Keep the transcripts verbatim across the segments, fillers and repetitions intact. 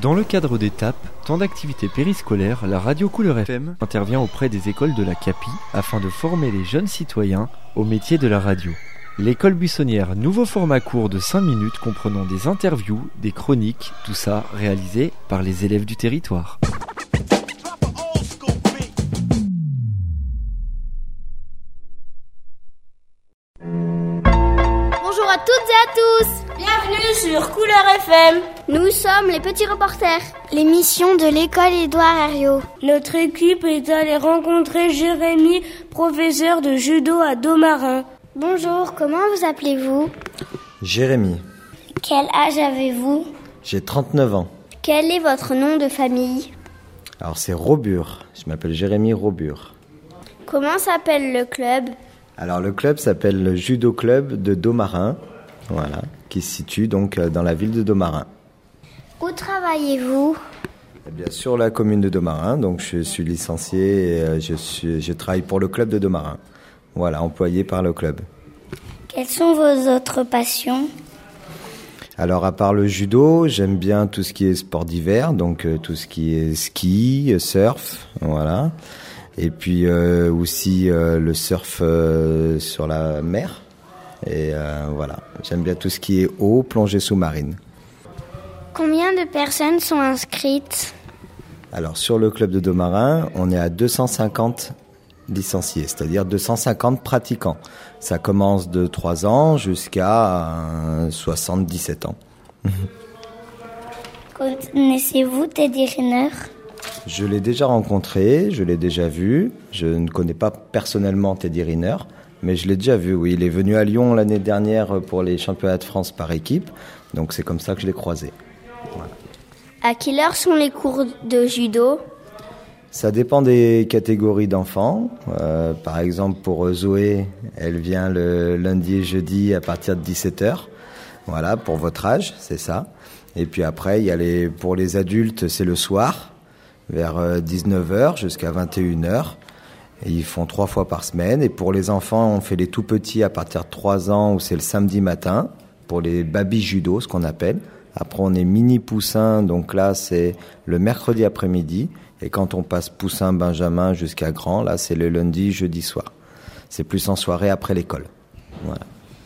Dans le cadre d'étapes, temps d'activité périscolaire, la radio Couleur F M intervient auprès des écoles de la CAPI afin de former les jeunes citoyens au métier de la radio. L'école buissonnière, nouveau format court de cinq minutes comprenant des interviews, des chroniques, tout ça réalisé par les élèves du territoire. Bonjour à toutes et à tous. Bienvenue sur Couleur F M. Nous sommes les petits reporters, l'émission de l'école Édouard Herriot. Notre équipe est allée rencontrer Jérémy, professeur de judo à Domarin. Bonjour, comment vous appelez-vous ? Jérémy. Quel âge avez-vous ? J'ai trente-neuf ans. Quel est votre nom de famille ? Alors c'est Robur, je m'appelle Jérémy Robur. Comment s'appelle le club ? Alors le club s'appelle le Judo Club de Domarin, voilà, qui se situe donc dans la ville de Domarin. Où travaillez-vous ? Eh bien sur la commune de Domarin, donc je suis licencié et je, suis, je travaille pour le club de Domarin. Voilà, employé par le club. Quelles sont vos autres passions ? Alors à part le judo, j'aime bien tout ce qui est sport d'hiver, donc euh, tout ce qui est ski, surf, voilà. Et puis euh, aussi euh, le surf euh, sur la mer. Et euh, voilà, j'aime bien tout ce qui est eau, plongée sous-marine. Combien de personnes sont inscrites ? Alors sur le club de Domarin, on est à deux cent cinquante licenciés, c'est-à-dire deux cent cinquante pratiquants. Ça commence de trois ans jusqu'à soixante-dix-sept ans. Connaissez-vous Teddy Riner ? Je l'ai déjà rencontré, je l'ai déjà vu. Je ne connais pas personnellement Teddy Riner, mais je l'ai déjà vu, oui. Il est venu à Lyon l'année dernière pour les championnats de France par équipe, donc c'est comme ça que je l'ai croisé. Voilà. À quelle heure sont les cours de judo ? Ça dépend des catégories d'enfants. Euh, par exemple, pour Zoé, elle vient le lundi et jeudi à partir de dix-sept heures. Voilà, pour votre âge, c'est ça. Et puis après, il y a les, pour les adultes, c'est le soir, vers dix-neuf heures jusqu'à vingt et une heures. Et ils font trois fois par semaine. Et pour les enfants, on fait les tout petits à partir de trois ans, où c'est le samedi matin, pour les baby judo, ce qu'on appelle. Après, on est mini poussin, donc là, c'est le mercredi après-midi. Et quand on passe poussin, benjamin jusqu'à grand, là, c'est le lundi, jeudi soir. C'est plus en soirée après l'école. Voilà.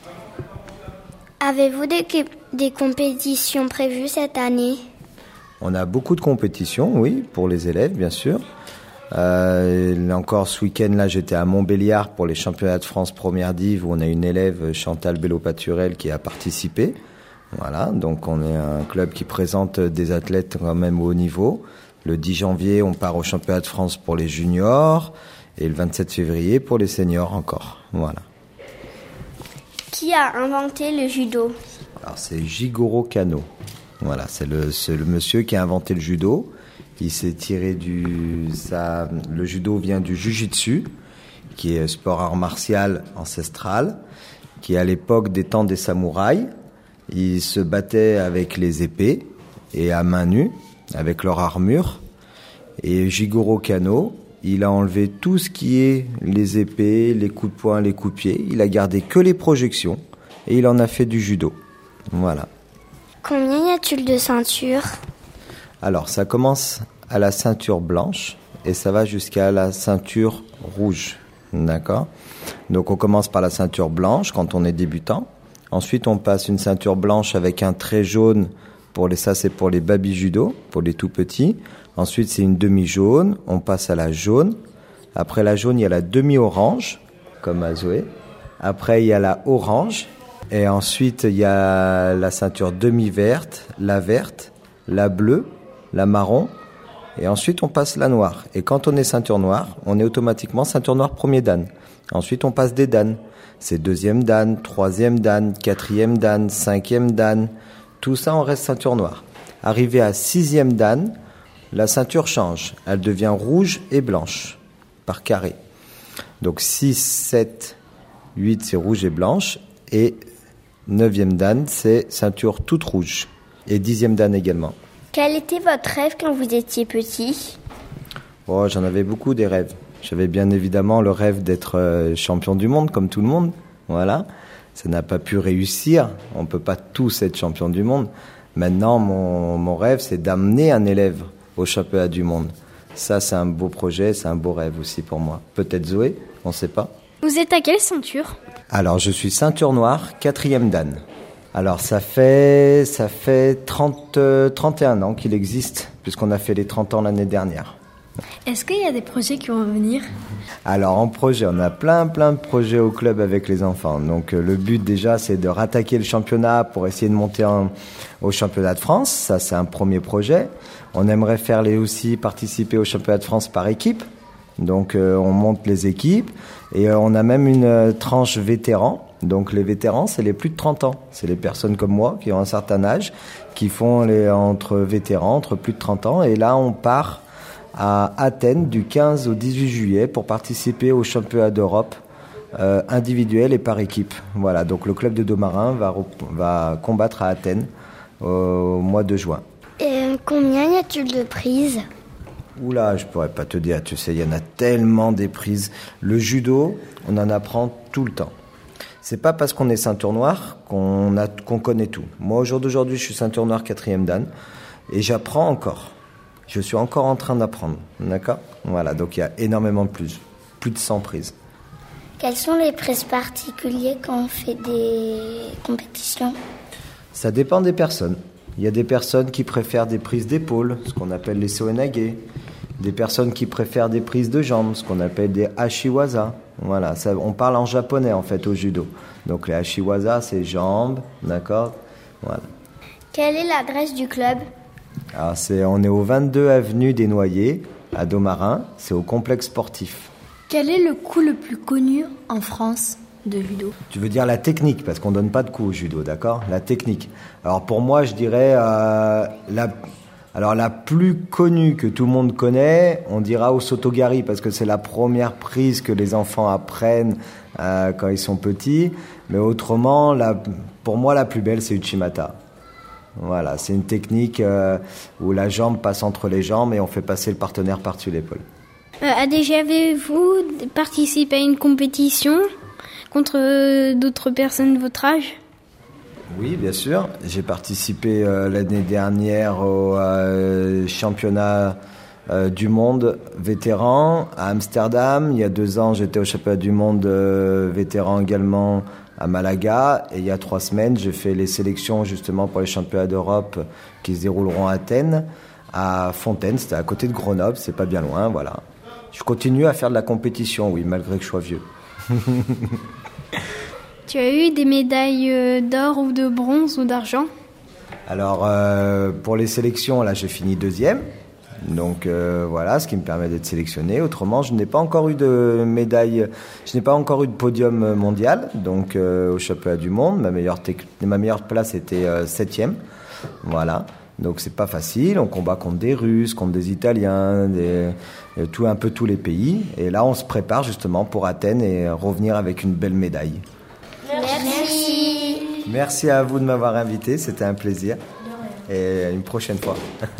Avez-vous des, des compétitions prévues cette année ? On a beaucoup de compétitions, oui, pour les élèves, bien sûr. Euh, encore ce week-end, là, j'étais à Montbéliard pour les championnats de France première div, où on a une élève, Chantal Bello-Paturel, qui a participé. Voilà, donc on est un club qui présente des athlètes quand même au haut niveau. Le dix janvier, on part au championnat de France pour les juniors et le vingt-sept février pour les seniors encore. Voilà. Qui a inventé le judo ? Alors c'est Jigoro Kano. Voilà, c'est le, c'est le monsieur qui a inventé le judo. Il s'est tiré du... Ça, le judo vient du jujitsu, qui est sport art martial ancestral, qui à l'époque des temps des samouraïs, ils se battaient avec les épées et à main nue, avec leur armure. Et Jigoro Kano, il a enlevé tout ce qui est les épées, les coups de poing, les coups de pied. Il a gardé que les projections et il en a fait du judo. Voilà. Combien y a-t-il de ceintures ? Alors, ça commence à la ceinture blanche et ça va jusqu'à la ceinture rouge. D'accord ? Donc, on commence par la ceinture blanche quand on est débutant. Ensuite, on passe une ceinture blanche avec un trait jaune. Pour les, ça, c'est pour les baby judo, pour les tout petits. Ensuite, c'est une demi-jaune. On passe à la jaune. Après la jaune, il y a la demi-orange, comme à Zoé. Après, il y a la orange. Et ensuite, il y a la ceinture demi-verte, la verte, la bleue, la marron. Et ensuite, on passe la noire. Et quand on est ceinture noire, on est automatiquement ceinture noire premier dan. Ensuite, on passe des dan. C'est deuxième dan, troisième dan, quatrième dan, cinquième dan. Tout ça, on reste ceinture noire. Arrivé à sixième dan, la ceinture change. Elle devient rouge et blanche, par carré. Donc six, sept, huit, c'est rouge et blanche. Et neuvième dan, c'est ceinture toute rouge. Et dixième dan également. Quel était votre rêve quand vous étiez petit ? Oh, j'en avais beaucoup des rêves. J'avais bien évidemment le rêve d'être champion du monde, comme tout le monde. Voilà. Ça n'a pas pu réussir. On ne peut pas tous être champion du monde. Maintenant, mon, mon rêve, c'est d'amener un élève au championnat du monde. Ça, c'est un beau projet, c'est un beau rêve aussi pour moi. Peut-être Zoé, on ne sait pas. Vous êtes à quelle ceinture ? Alors, je suis ceinture noire, quatrième dan. Alors, ça fait, ça fait trente, trente et un ans qu'il existe, puisqu'on a fait les trente ans l'année dernière. Est-ce qu'il y a des projets qui vont venir ? Alors, en projet, on a plein, plein de projets au club avec les enfants. Donc, euh, le but, déjà, c'est de rattaquer le championnat pour essayer de monter en, au championnat de France. Ça, c'est un premier projet. On aimerait faire les aussi participer au championnat de France par équipe. Donc, euh, on monte les équipes. Et euh, on a même une euh, tranche vétérans. Donc, les vétérans, c'est les plus de trente ans. C'est les personnes comme moi qui ont un certain âge, qui font les, entre vétérans, entre plus de trente ans. Et là, on part à Athènes du quinze au dix-huit juillet pour participer au championnat d'Europe euh, individuel et par équipe. Voilà, donc le club de Domarin va, va combattre à Athènes au mois de juin. Et combien y a-t-il de prises ? Oula, je pourrais pas te dire, tu sais, il y en a tellement des prises. Le judo, on en apprend tout le temps. C'est pas parce qu'on est ceinture noire qu'on a, qu'on connaît tout. Moi, au jour d'aujourd'hui, je suis ceinture noire quatrième dan et j'apprends encore. Je suis encore en train d'apprendre, d'accord ? Voilà, donc il y a énormément de plus, plus de cent prises. Quels sont les prises particuliers quand on fait des compétitions ? Ça dépend des personnes. Il y a des personnes qui préfèrent des prises d'épaule, ce qu'on appelle les soenage. Des personnes qui préfèrent des prises de jambes, ce qu'on appelle des hashiwaza. Voilà, ça, on parle en japonais en fait au judo. Donc les hashiwaza, c'est jambes, d'accord ? Voilà. Quelle est l'adresse du club ? Alors c'est, on est au vingt-deux avenue des Noyers, à Domarin, c'est au complexe sportif. Quel est le coup le plus connu en France de judo ? Tu veux dire la technique, parce qu'on ne donne pas de coups au judo, d'accord ? La technique. Alors pour moi, je dirais, euh, la, alors la plus connue que tout le monde connaît, on dira au sotogari, parce que c'est la première prise que les enfants apprennent euh, quand ils sont petits. Mais autrement, la, pour moi, la plus belle, c'est Uchimata. Voilà, c'est une technique euh, où la jambe passe entre les jambes et on fait passer le partenaire par-dessus l'épaule. Euh, a déjà avez-vous participé à une compétition contre euh, d'autres personnes de votre âge ? Oui, bien sûr. J'ai participé euh, l'année dernière au euh, championnat euh, du monde vétéran à Amsterdam. Il y a deux ans, j'étais au championnat du monde euh, vétéran également à Malaga, et il y a trois semaines, j'ai fait les sélections justement pour les championnats d'Europe qui se dérouleront à Athènes, à Fontaine, c'était à côté de Grenoble, c'est pas bien loin, voilà. Je continue à faire de la compétition, oui, malgré que je sois vieux. Tu as eu des médailles d'or ou de bronze ou d'argent ? Alors, euh, pour les sélections, là, j'ai fini deuxième. Donc euh, voilà, ce qui me permet d'être sélectionné. Autrement, je n'ai pas encore eu de médaille, je n'ai pas encore eu de podium mondial. Donc euh, au championnat du monde, ma meilleure, tec- ma meilleure place était euh, septième. Voilà. Donc c'est pas facile. On combat contre des Russes, contre des Italiens, des, tout un peu tous les pays. Et là, on se prépare justement pour Athènes et revenir avec une belle médaille. Merci. Merci à vous de m'avoir invité. C'était un plaisir. Et une prochaine fois.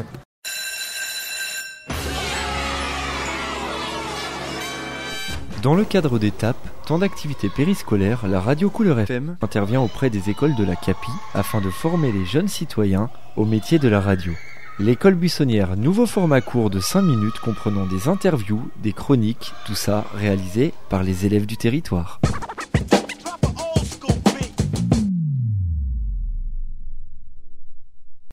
Dans le cadre d'Étape, temps d'activité périscolaire, la radio Couleur F M intervient auprès des écoles de la CAPI afin de former les jeunes citoyens au métier de la radio. L'école buissonnière, nouveau format court de cinq minutes comprenant des interviews, des chroniques, tout ça réalisé par les élèves du territoire.